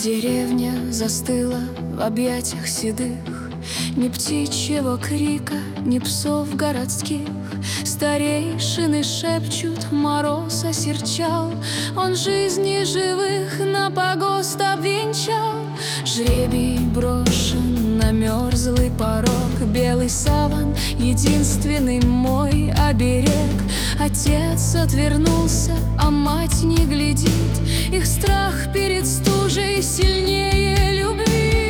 Деревня застыла в объятиях седых, ни птичьего крика, ни псов городских. Старейшины шепчут, мороз осерчал, он жизни живых на погост обвенчал. Жребий брошен на мерзлый порог, белый саван — единственный мой оберег. Отец отвернулся, а мать не глядит, их страх перед стужей сильнее любви.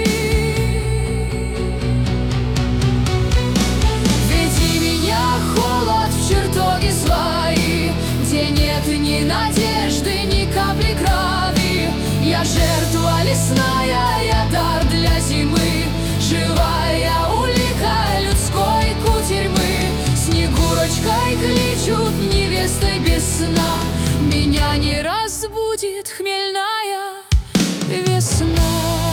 Веди меня, холод, в чертоги свои, где нет ни надежды, ни капли крови. Я жертва лесная, я дар для зимы, живая улика людской кутерьмы. Снегурочкой кличут, невестой без сна, меня не разбудит хмельная весна.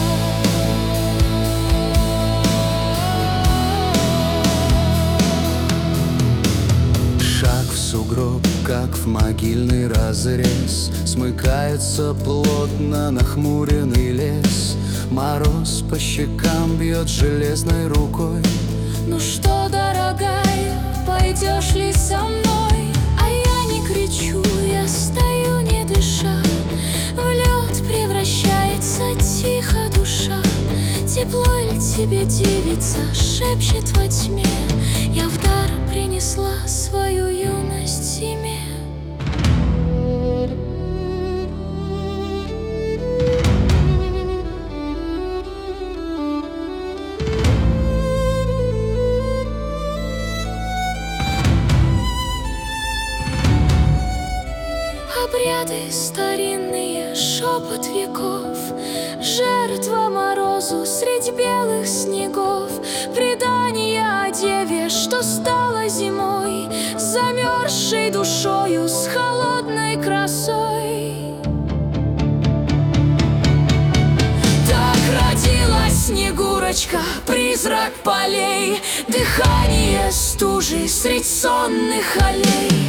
Шаг в сугроб, как в могильный разрез, смыкается плотно нахмуренный лес. Мороз по щекам бьет железной рукой. Ну что, дорогая, пойдешь ли со мной? А я не кричу, я стою не дыша. В лед превращается тихо душа. Тепло ли тебе, девица, шепчет во тьме? Я в дар принесла свою юность зиме. Обряды старинные, шепот веков, жертва морозу средь белых снегов. Предание о деве, что стала зимой, замерзшей душою с холодной красой. Так родилась Снегурочка, призрак полей, дыхание стужи средь сонных аллей.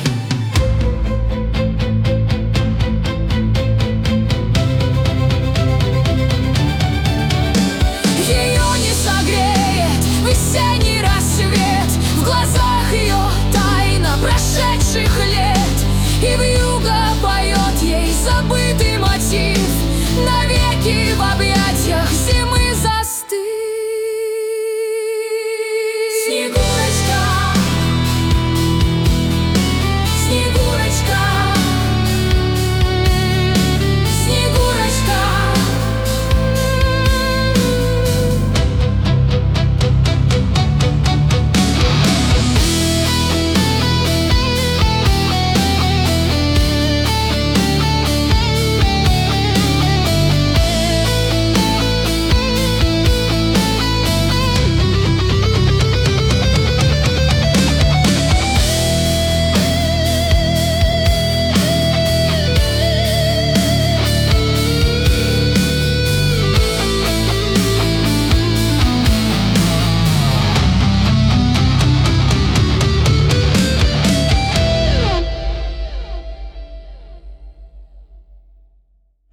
Весенний рассвет, в глазах ее тайна прошедших лет, и вьюга поет ей забытый мотив.